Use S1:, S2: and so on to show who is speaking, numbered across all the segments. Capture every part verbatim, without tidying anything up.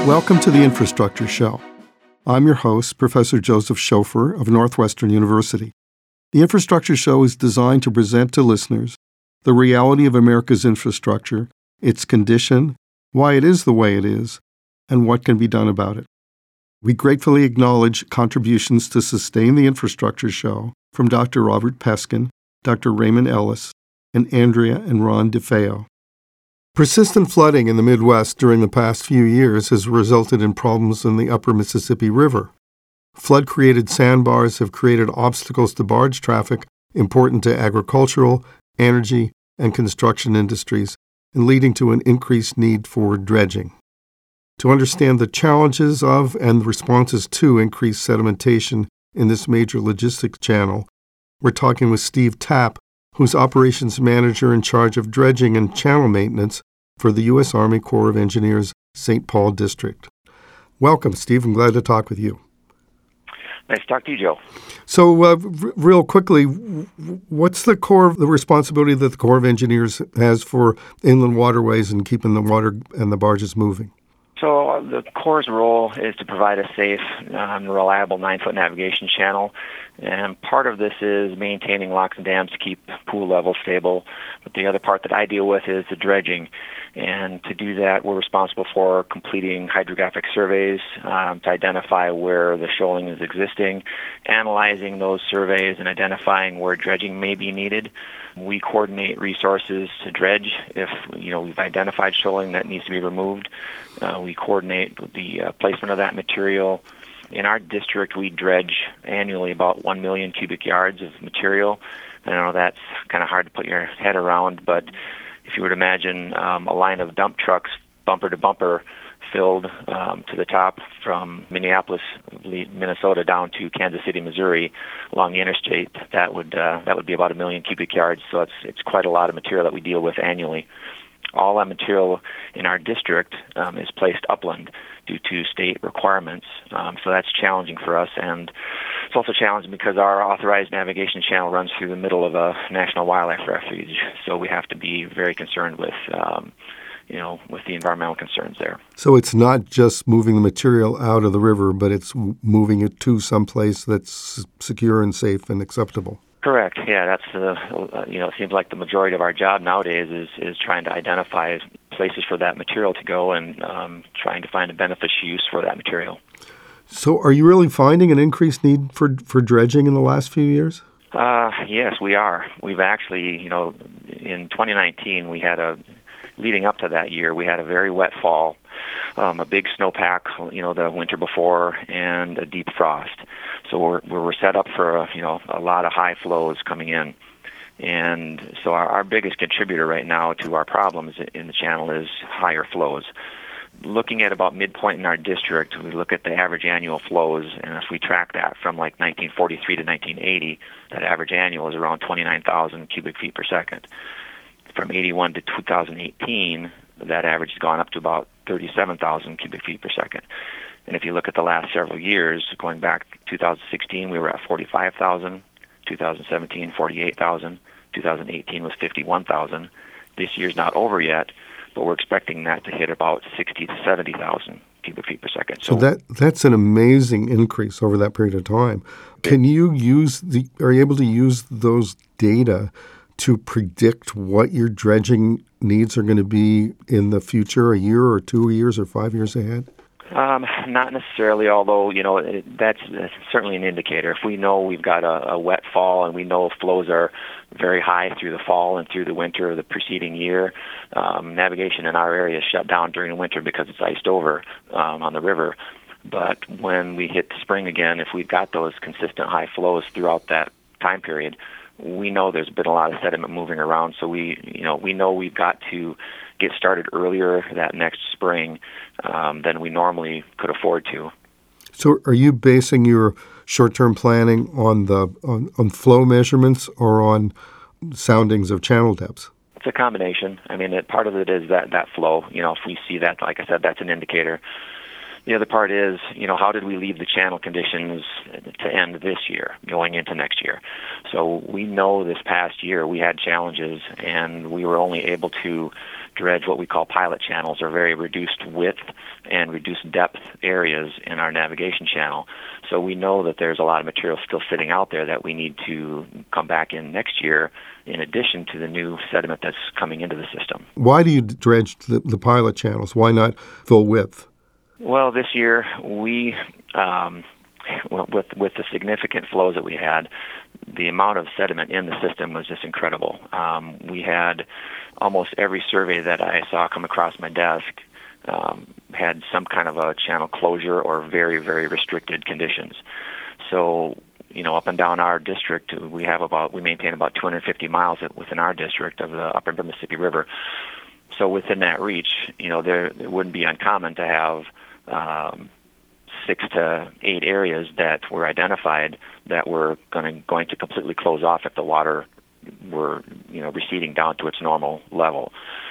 S1: Welcome to the Infrastructure Show. I'm your host, Professor Joseph Schofer of Northwestern University. The Infrastructure Show is designed to present to listeners the reality of America's infrastructure, its condition, why it is the way it is, and what can be done about it. We gratefully acknowledge contributions to sustain the Infrastructure Show from Doctor Robert Peskin, Doctor Raymond Ellis, and Andrea and Ron DeFeo. Persistent flooding in the Midwest during the past few years has resulted in problems in the upper Mississippi River. Flood-created sandbars have created obstacles to barge traffic important to agricultural, energy, and construction industries, and leading to an increased need for dredging. To understand the challenges of and the responses to increased sedimentation in this major logistics channel, we're talking with Steve Tapp, who's operations manager in charge of dredging and channel maintenance for the U S Army Corps of Engineers Saint Paul District. Welcome, Steve. I'm glad to talk with you.
S2: Nice to talk to you, Joe.
S1: So, uh, r- real quickly, what's the core the responsibility that the Corps of Engineers has for inland waterways and keeping the water and the barges moving?
S2: So uh, the Corps' role is to provide a safe and um, reliable nine-foot navigation channel, and part of this is maintaining locks and dams to keep pool levels stable, but the other part that I deal with is the dredging, and to do that we're responsible for completing hydrographic surveys um, to identify where the shoaling is existing, analyzing those surveys and identifying where dredging may be needed. We coordinate resources to dredge if you know we've identified shoaling that needs to be removed. Uh, we coordinate the uh, placement of that material. In our district, we dredge annually about one million cubic yards of material. I know that's kind of hard to put your head around, but if you would imagine um, a line of dump trucks, bumper to bumper, filled um, to the top from Minneapolis, Minnesota, down to Kansas City, Missouri, along the interstate, that would uh, that would be about a million cubic yards. So it's it's quite a lot of material that we deal with annually. All that material in our district um, is placed upland due to state requirements. Um, so that's challenging for us, and it's also challenging because our authorized navigation channel runs through the middle of a national wildlife refuge. So we have to be very concerned with um, you know, with the environmental concerns there.
S1: So it's not just moving the material out of the river, but it's moving it to someplace that's secure and safe and acceptable.
S2: Correct. Yeah, that's the uh, you know, it seems like the majority of our job nowadays is is trying to identify places for that material to go and um, trying to find a beneficial use for that material.
S1: So are you really finding an increased need for for dredging in the last few years?
S2: Uh, yes, we are. We've actually, you know, in twenty nineteen we had a Leading up to that year, we had a very wet fall, um, a big snowpack, you know, the winter before, and a deep frost. So we're we're set up for a, you know a lot of high flows coming in, and so our, our biggest contributor right now to our problems in the channel is higher flows. Looking at about midpoint in our district, we look at the average annual flows, and if we track that from like nineteen forty-three to nineteen eighty, that average annual is around twenty-nine thousand cubic feet per second. From eighty-one to two thousand eighteen, that average has gone up to about thirty-seven thousand cubic feet per second. And if you look at the last several years, going back to two thousand sixteen, we were at forty-five thousand, two thousand seventeen, forty-eight thousand, two thousand eighteen was fifty-one thousand. This year's not over yet, but we're expecting that to hit about sixty to seventy thousand cubic feet per second.
S1: So, so that that's an amazing increase over that period of time. Can you use the, are you able to use those data to predict what your dredging needs are going to be in the future, a year or two years or five years ahead?
S2: Um, not necessarily, although, you know, it, that's, that's certainly an indicator. If we know we've got a, a wet fall and we know flows are very high through the fall and through the winter of the preceding year, um, navigation in our area is shut down during the winter because it's iced over um, on the river. But when we hit spring again, if we've got those consistent high flows throughout that time period, we know there's been a lot of sediment moving around, so we, you know, we know we've got to get started earlier that next spring um, than we normally could afford to.
S1: So, are you basing your short-term planning on the on, on flow measurements or on soundings of channel depths?
S2: It's a combination. I mean, it, part of it is that that flow. You know, if we see that, like I said, that's an indicator. The other part is, you know, how did we leave the channel conditions to end this year, going into next year? So we know this past year we had challenges, and we were only able to dredge what we call pilot channels, or very reduced width and reduced depth areas in our navigation channel. So we know that there's a lot of material still sitting out there that we need to come back in next year, in addition to the new sediment that's coming into the system.
S1: Why do you dredge the, the pilot channels? Why not full width?
S2: Well, this year we, um, with with the significant flows that we had, the amount of sediment in the system was just incredible. Um, we had almost every survey that I saw come across my desk um, had some kind of a channel closure or very, very restricted conditions. So, you know, up and down our district, we have about we maintain about two hundred fifty miles within our district of the upper Mississippi River. So within that reach, you know, there it wouldn't be uncommon to have um, six to eight areas that were identified that were going to going to completely close off if the water were, you know, receding down to its normal level.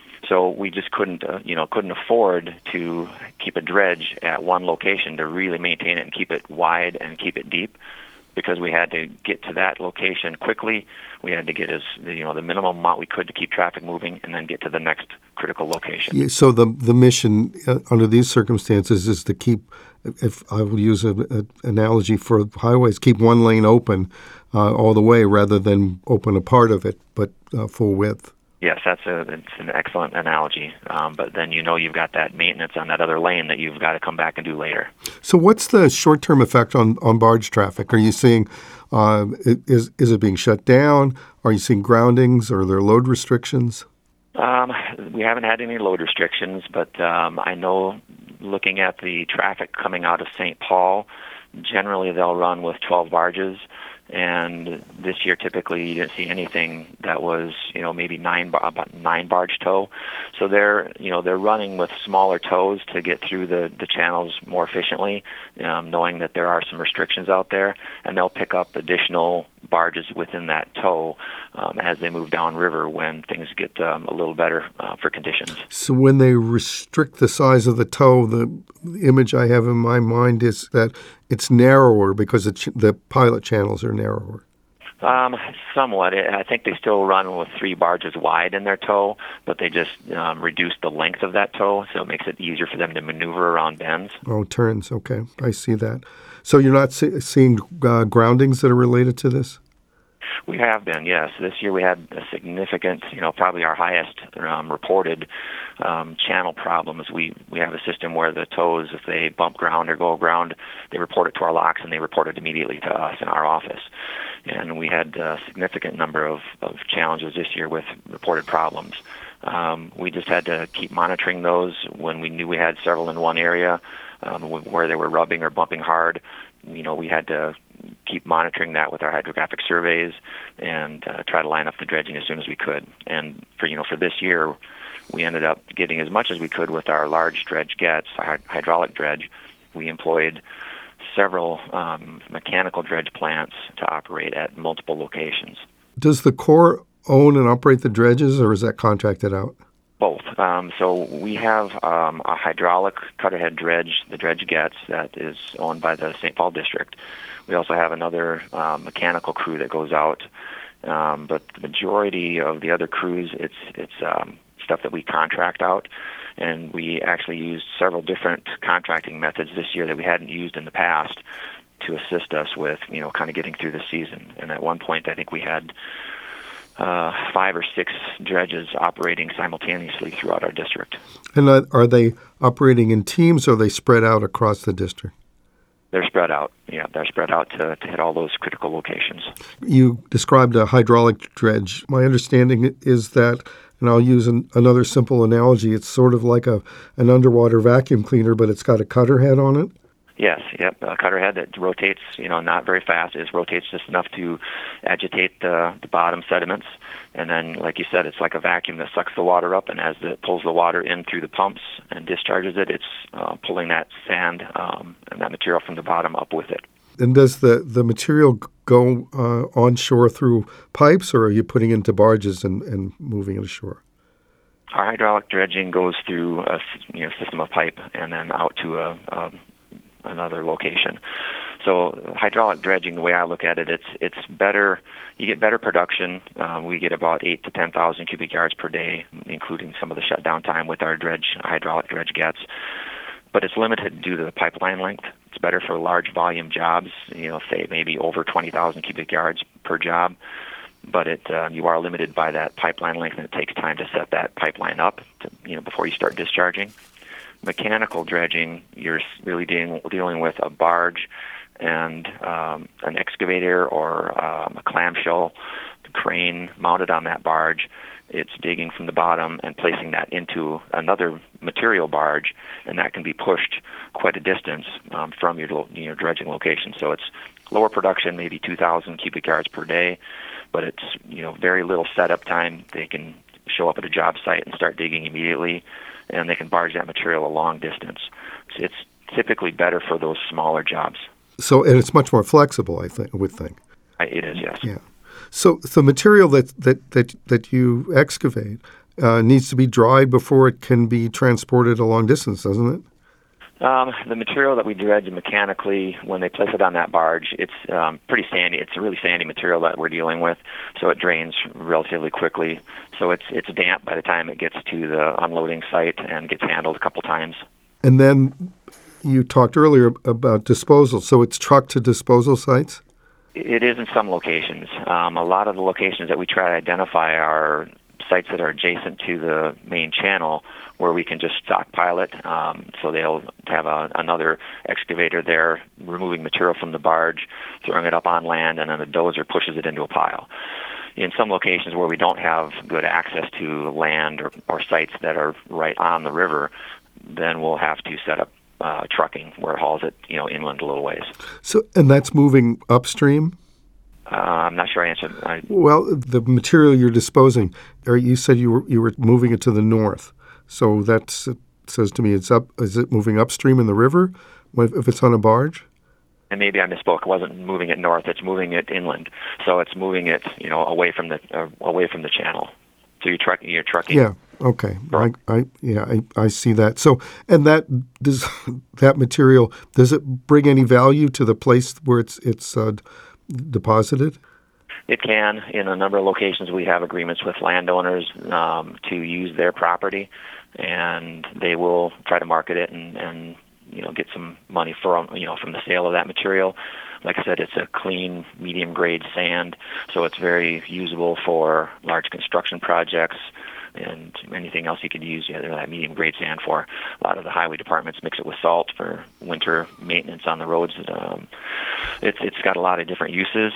S2: So we just couldn't, uh, you know, couldn't afford to keep a dredge at one location to really maintain it and keep it wide and keep it deep, because we had to get to that location quickly. We had to get as, you know, the minimum amount we could to keep traffic moving, and then get to the next critical location.
S1: Yeah, so the the mission uh, under these circumstances is to keep, if I will use an analogy for highways, keep one lane open uh, all the way rather than open a part of it, but uh, full width.
S2: Yes, that's a it's an excellent analogy. Um, but then you know you've got that maintenance on that other lane that you've got to come back and do later.
S1: So what's the short-term effect on, on barge traffic? Are you seeing, uh, is is it being shut down? Are you seeing groundings? Are there load restrictions?
S2: Um, we haven't had any load restrictions, but um, I know looking at the traffic coming out of Saint Paul, generally they'll run with twelve barges. And this year, typically, you didn't see anything that was, you know, maybe nine about nine barge tow. So they're, you know, they're running with smaller tows to get through the, the channels more efficiently, um, knowing that there are some restrictions out there, and they'll pick up additional barges within that tow um, as they move downriver when things get um, a little better uh, for conditions.
S1: So when they restrict the size of the tow, the image I have in my mind is that it's narrower because the, ch- the pilot channels are narrower.
S2: Um, somewhat. I think they still run with three barges wide in their tow, but they just um, reduce the length of that tow, so it makes it easier for them to maneuver around bends.
S1: Oh, turns. Okay. I see that. So you're not see- seeing uh, groundings that are related to this?
S2: We have been, yes. This year we had a significant, you know, probably our highest um, reported um, channel problems. We we have a system where the tows, if they bump ground or go aground, they report it to our locks, and they report it immediately to us in our office. And we had a significant number of, of challenges this year with reported problems. Um, we just had to keep monitoring those when we knew we had several in one area um, where they were rubbing or bumping hard. You know, we had to keep monitoring that with our hydrographic surveys and uh, try to line up the dredging as soon as we could. And for, you know, for this year, we ended up getting as much as we could with our large dredge gets, our hydraulic dredge. We employed several um, mechanical dredge plants to operate at multiple locations.
S1: Does the Corps own and operate the dredges, or is that contracted out?
S2: Both. Um, so we have um, a hydraulic cutterhead dredge, the Dredge Gets, that is owned by the Saint Paul District. We also have another um, mechanical crew that goes out, um, but the majority of the other crews, it's it's um, stuff that we contract out, and we actually used several different contracting methods this year that we hadn't used in the past to assist us with, you know, kind of getting through the season. And at one point, I think we had Uh, five or six dredges operating simultaneously throughout our district.
S1: And uh, are they operating in teams, or are they spread out across the district?
S2: They're spread out. Yeah, they're spread out to, to hit all those critical locations.
S1: You described a hydraulic dredge. My understanding is that, and I'll use an, another simple analogy, it's sort of like a an underwater vacuum cleaner, but it's got a cutter head on it.
S2: Yes, yep, a cutter head that rotates, you know, not very fast. It rotates just enough to agitate the, the bottom sediments. And then, like you said, it's like a vacuum that sucks the water up, and as it pulls the water in through the pumps and discharges it, it's uh, pulling that sand um, and that material from the bottom up with it.
S1: And does the, the material go uh, onshore through pipes, or are you putting it into barges and, and moving it ashore?
S2: Our hydraulic dredging goes through a you know, system of pipe and then out to a, a another location. So hydraulic dredging, the way I look at it, it's it's better. You get better production. Um, we get about eight to ten thousand cubic yards per day, including some of the shutdown time with our dredge hydraulic dredge gets. But it's limited due to the pipeline length. It's better for large volume jobs. You know, say maybe over twenty thousand cubic yards per job. But it uh, you are limited by that pipeline length, and it takes time to set that pipeline up, to, you know, before you start discharging. Mechanical dredging, you're really dealing dealing with a barge and um, an excavator or um, a clamshell crane mounted on that barge. It's digging from the bottom and placing that into another material barge, and that can be pushed quite a distance um, from your you know, dredging location. So it's lower production, maybe two thousand cubic yards per day, but it's you know very little setup time. They can show up at a job site and start digging immediately, and they can barge that material a long distance. So it's typically better for those smaller jobs.
S1: So, and it's much more flexible, I think. I would think.
S2: It is, yes.
S1: Yeah. So the material that that that, that you excavate uh, needs to be dried before it can be transported a long distance, doesn't it?
S2: Um, the material that we dredge mechanically, when they place it on that barge, it's um, pretty sandy. It's a really sandy material that we're dealing with, so it drains relatively quickly. So it's it's damp by the time it gets to the unloading site and gets handled a couple times. And
S1: then you talked earlier about disposal. So it's trucked to disposal sites?
S2: It is in some locations. Um, a lot of the locations that we try to identify are sites that are adjacent to the main channel where we can just stockpile it. Um, so they'll have a, another excavator there removing material from the barge, throwing it up on land, and then the dozer pushes it into a pile. In some locations where we don't have good access to land or, or sites that are right on the river, then we'll have to set up uh, trucking where it hauls it, you know, inland a little ways.
S1: So, and that's moving upstream?
S2: Uh, I'm not sure I answered. I,
S1: well, the material you're disposing, or you said you were you were moving it to the north. So that says to me, it's up. Is it moving upstream in the river if it's on a barge?
S2: And maybe I misspoke. It wasn't moving it north. It's moving it inland. So it's moving it, you know, away from the uh, away from the channel. So you're trucking. You're trucking.
S1: Yeah. Okay. I, I yeah. I, I see that. So and that does that material, does it bring any value to the place where it's it's uh, deposited?
S2: It can. In a number of locations, we have agreements with landowners um, to use their property, and they will try to market it and, and you know get some money from you know from the sale of that material. Like I said, it's a clean, medium-grade sand, so it's very usable for large construction projects and anything else you could use you know, that medium-grade sand for. A lot of the highway departments mix it with salt for winter maintenance on the roads. Um, it's it's got a lot of different uses.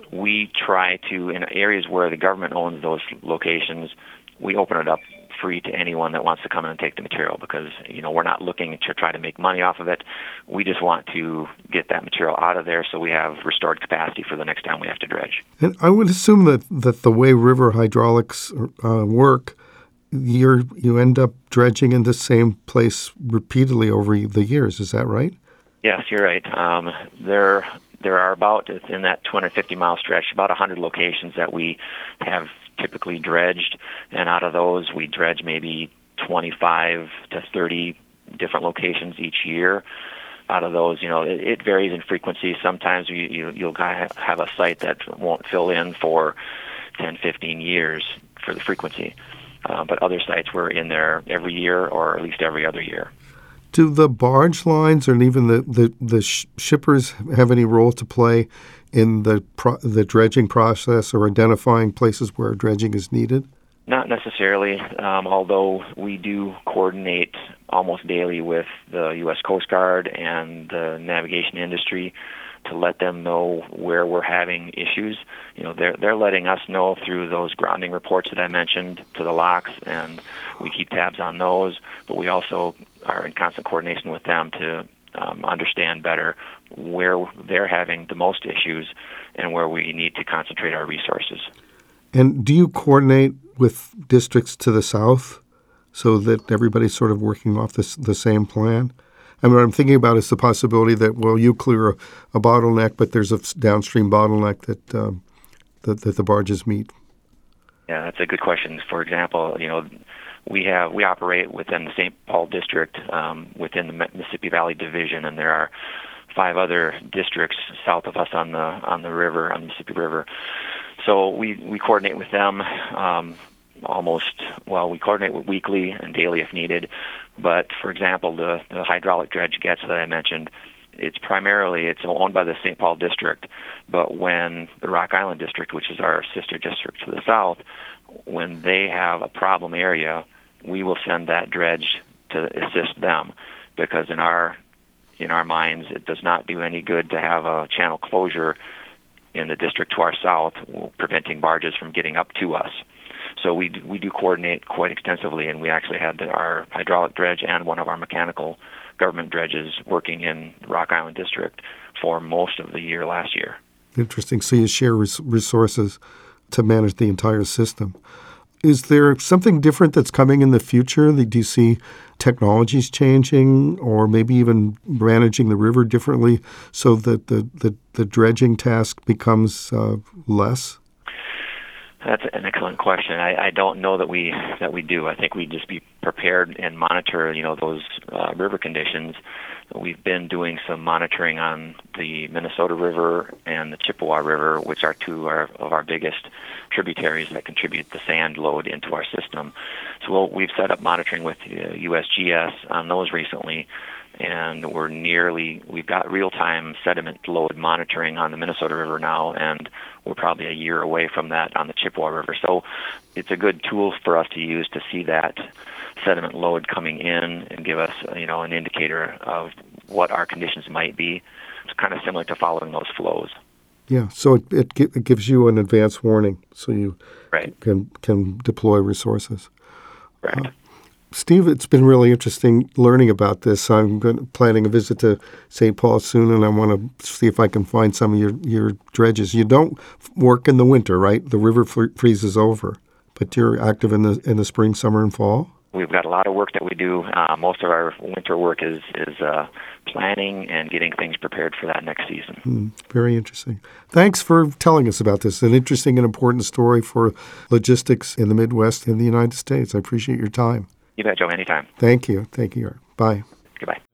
S2: We try to, in areas where the government owns those locations, we open it up free to anyone that wants to come in and take the material because, you know, we're not looking to try to make money off of it. We just want to get that material out of there so we have restored capacity for the next time we have to dredge.
S1: And I would assume that, that the way river hydraulics uh, work, you're, you end up dredging in the same place repeatedly over the years. Is that right?
S2: Yes, you're right. Um, there There are about, in that two hundred fifty mile stretch, about one hundred locations that we have typically dredged, and out of those we dredge maybe twenty-five to thirty different locations each year. Out of those, you know, it, it varies in frequency. Sometimes you, you, you'll have a site that won't fill in for ten, fifteen years for the frequency, uh, but other sites we're in there every year or at least every other year.
S1: Do the barge lines or even the, the, the sh- shippers have any role to play in the pro- the dredging process or identifying places where dredging is needed?
S2: Not necessarily, um, although we do coordinate almost daily with the U S Coast Guard and the navigation industry to let them know where we're having issues. You know, they're they're letting us know through those grounding reports that I mentioned to the locks, and we keep tabs on those. But we also are in constant coordination with them to um, understand better where they're having the most issues and where we need to concentrate our resources.
S1: And do you coordinate with districts to the south so that everybody's sort of working off this, the same plan? I mean, what I'm thinking about is the possibility that, well, you clear a, a bottleneck, but there's a downstream bottleneck that, um, that that the barges meet.
S2: Yeah, that's a good question. For example, you know, we have we operate within the Saint Paul district, um, within the Mississippi Valley Division, and there are five other districts south of us on the on the river, on the Mississippi River. So we, we coordinate with them um, almost, well, we coordinate weekly and daily if needed. But, for example, the, the hydraulic dredge Getz that I mentioned, it's primarily, it's owned by the Saint Paul district, but when the Rock Island district, which is our sister district to the south, when they have a problem area, we will send that dredge to assist them, because in our in our minds, it does not do any good to have a channel closure in the district to our south, preventing barges from getting up to us. So we do, we do coordinate quite extensively, and we actually had our hydraulic dredge and one of our mechanical government dredges working in Rock Island district for most of the year last year.
S1: Interesting. So you share res- resources to manage the entire system. Is there something different that's coming in the future? Do you see technologies changing, or maybe even managing the river differently so that the, the, the dredging task becomes uh, less?
S2: That's an excellent question. I, I don't know that we that we do. I think we just be prepared and monitor, you know, those uh, river conditions. We've been doing some monitoring on the Minnesota River and the Chippewa River, which are two our, of our biggest tributaries that contribute the sand load into our system. So we'll, we've set up monitoring with uh, U S G S on those recently, and we're nearly, we've got real-time sediment load monitoring on the Minnesota River now, and we're probably a year away from that on the Chippewa River. So it's a good tool for us to use to see that sediment load coming in and give us, you know, an indicator of what our conditions might be. It's kind of similar to following those flows.
S1: Yeah, so it, it, it gives you an advance warning, so you
S2: right.
S1: can can deploy resources.
S2: Right.
S1: Uh, Steve, it's been really interesting learning about this. I'm going, planning a visit to Saint Paul soon, and I want to see if I can find some of your, your dredges. You don't work in the winter, right? The river f- freezes over, but you're active in the in the spring, summer, and fall?
S2: We've got a lot of work that we do. Uh, most of our winter work is is uh, planning and getting things prepared for that next season.
S1: Mm, very interesting. Thanks for telling us about this. An interesting and important story for logistics in the Midwest and the United States. I appreciate your time.
S2: You bet, Joe. Anytime.
S1: Thank you. Thank you. Bye.
S2: Goodbye.